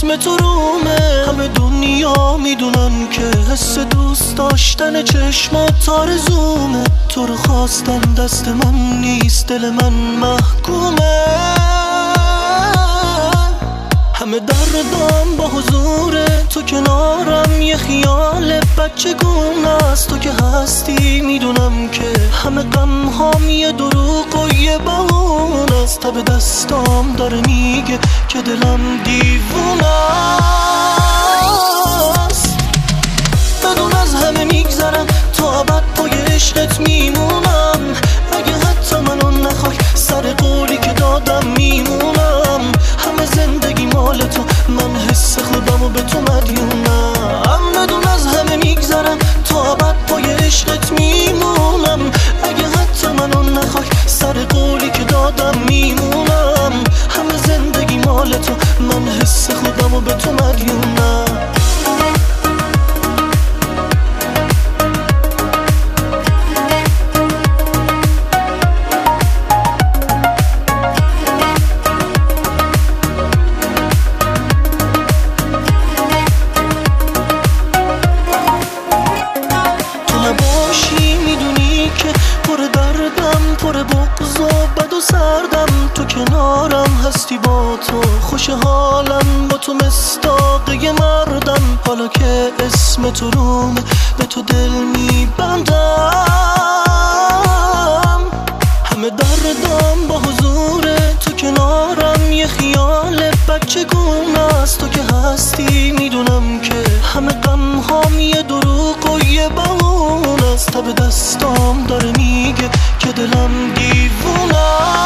اسم تو رومه. همه دنیا میدونن که حس دوست داشتن چشمات آرزومه. تو رو خواستم دست من نیست، دل من محکومه. همه دردم با حضور تو کنارم، یه خیال بچگونه است. تو که هستی میدونم که همه غم هام یه دروغ و یه بهونه است. تب دستام داره میگه که دلم دیوونه است. بدون از همه میگذرم، تا ابد پای عشقت میمونم. اگه حتی منو نخوای، سر قولی که دادم میمونم. همه زندگی مال تو، من حس خودمو به تو مدیونم. بدون از همه میگذرم، تا ابد پای عشقت میمونم. اگه حتی منو نخوای، سر قولی که دادم میمونم. همه زندگی مال تو، من حس خودمو به تو مدیونم. تو کنارم هستی، با تو خوش حالم، با تو مصداقی مردم. حالا که اسم تو رومه، به تو دل میبندم. همه دردم با حضور تو کنارم، یه خیال بچگونه است. تو که هستی میدونم که همه غم هام یه دروغ و یه بهونه است. تب دستام داره میگه که دلم دیوونه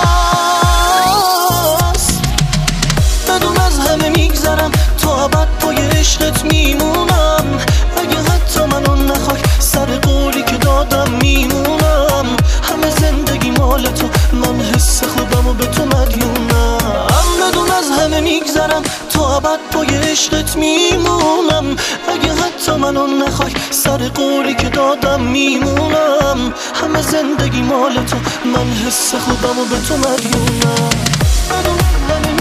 است. بدون از همه میگذرم، تا ابد پای عشقت میمونم. اگه حتی منو نخوای، سر قولی که دادم میمونم. همه زندگی مال تو، من حس خودمو به تو مدیونم. بدون از همه میگذرم، تا ابد پای عشقت میمونم. اگه حتی منو نخوای، سر قولی که دادم میمونم. همه زندگی مال تو، من حس خودمو به تو مدیونم. بدون همه